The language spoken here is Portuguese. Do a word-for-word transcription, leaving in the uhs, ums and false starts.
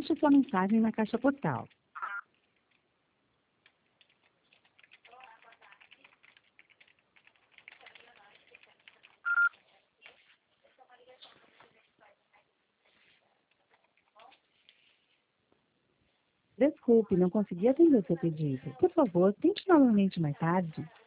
Deixe sua mensagem na caixa postal. Desculpe, não consegui atender seu pedido. Por favor, tente novamente mais tarde.